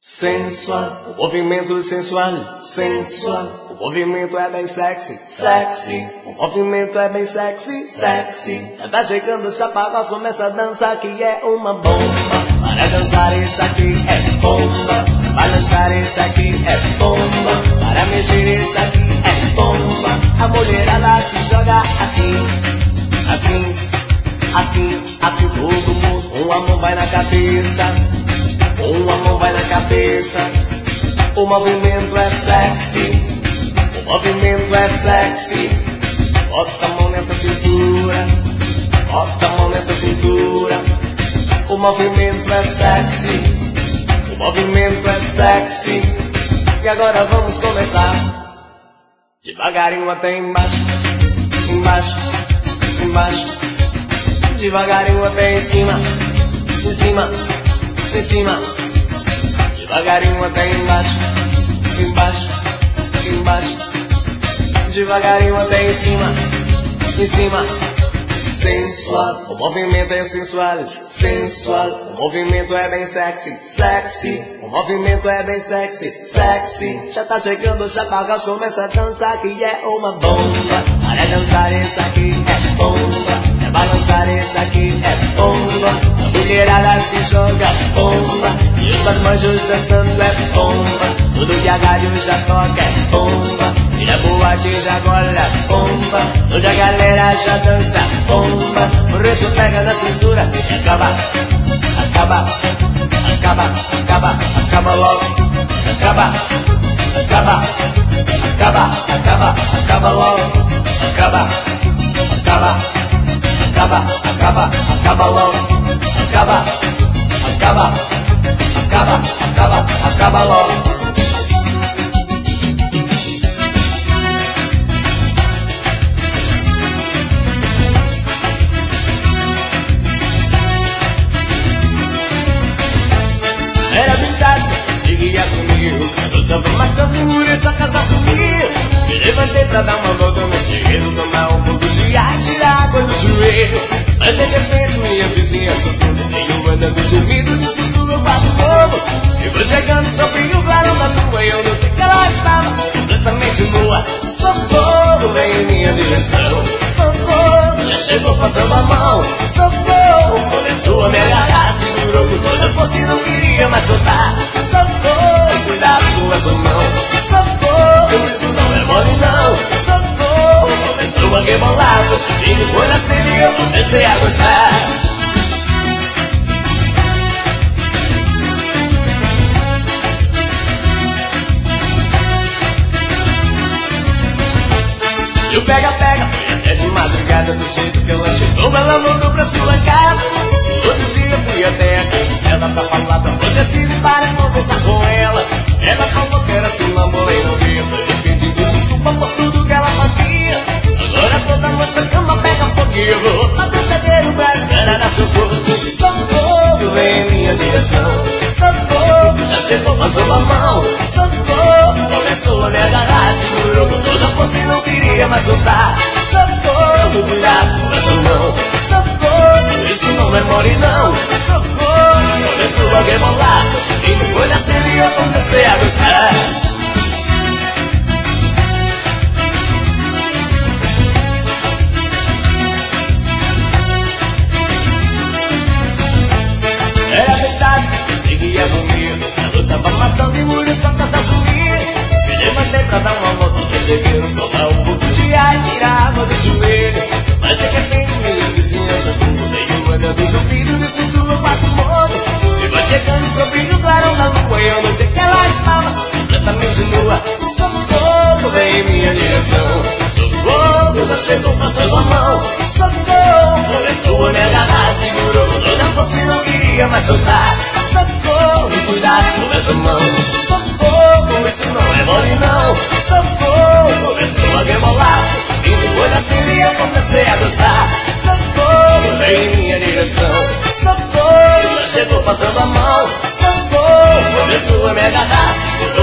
Sensual, o movimento sensual, sensual, o movimento é bem sexy, sexy, o movimento é bem sexy, sexy. Tá chegando o Chapagós, começa a dançar que é uma bomba. Para dançar isso aqui é bomba, para dançar isso aqui é bomba, para mexer isso aqui é bomba. A mulherada se joga assim, assim, assim, assim, todo mundo. Uma mão vai na cabeça, uma mão vai na cabeça. O movimento é sexy, o movimento é sexy. Bota a mão nessa cintura, bota a mão nessa cintura. O movimento é sexy, o movimento é sexy. E agora vamos começar devagarinho até embaixo, embaixo, embaixo. Devagarinho até em cima, em cima, em cima. Devagarinho até embaixo, embaixo, embaixo. Devagarinho até em cima, em cima. Sensual, o movimento é sensual, sensual. O movimento é bem sexy, sexy. O movimento é bem sexy, sexy. Já tá chegando o Chapagós, começa a dançar que é uma bomba. Para dançar isso aqui é bomba, é balançar isso aqui é bomba. A mulherada se joga bomba, e os marmanjos dançando é bomba. Tudo que a rádio já toca é bomba, e na boate já gola bomba. Toda a galera já dança bomba. Por isso pega na cintura e acaba, acaba, acaba, acaba, acaba logo. Acaba, acaba, acaba, acaba, acaba logo. Acaba, acaba, acaba, acaba, acaba logo. Acaba, acaba, acaba, acaba, acaba logo. Era vintage, seguia comigo. Eu tava marcando por essa casa sumiu. Me levantei pra dar uma volta no terreiro, tomar um pouco de ar, tirar água do joelho. Mas de repente minha vizinha soltou. Eu andando dormindo, de susto eu passo fogo. Eu vou chegando, sozinho o clarão da lua. E eu notei que ela estava completamente nua. Socorro, vem em minha direção. Socorro, já chegou passando a mão. Socorro, começou a me agarrar. Segurou com toda a força e não queria mais soltar. Socorro, cuidado com essa mão. Socorro, isso não é mole não. Socorro, começou a rebolar. Tô subindo por a cena e eu comecei a gostar. E o pega-pega foi até de madrugada, do jeito que ela chegou, ela voltou pra sua casa. Outro dia fui até a casa dela pra falar pra você se para conversar com ela. Ela falou que era sua namorada e não veio, foi pedindo desculpa por tudo que ela fazia. Agora toda noite a cama pega fogo e eu vou pra brincadeira pra esperar seu corpo. Socorro, vem em minha direção. Socorro, já chegou, passou a mão. Socorro, começou a me agarrar, segurou com toda a força e não queria mais soltar. Socorro, cuidado com essa mão. Socorro, isso não é mole não. Socorro, começou a rebolar. Tô subindo por a cena e eu comecei a gostar. Era verdade, eu seguia comigo. Eu tava matando e mulher só pra se assumir. Me levantei pra dar uma volta no terreiro, tomar um pouco de ar e tirar água do joelho. Mas de repente minha vizinhança veio andando do vidro, de susto eu passo fogo. E vai chegando sobre o clarão da lua e eu notei que ela estava completamente nua. Socorro, vem em minha direção. Socorro, já chegou passando a mão. Socorro, começou a me agarrar, segurou com toda a força e não queria mais soltar. Socorro, cuidado com essa mão. Socorro, isso não é mole não. Socorro, começou a rebolar. Subindo por a cena e eu comecei a gostar. Socorro, vem em minha direção. Socorro, já chegou passando a mão. Socorro, começou a me agarrar, segurou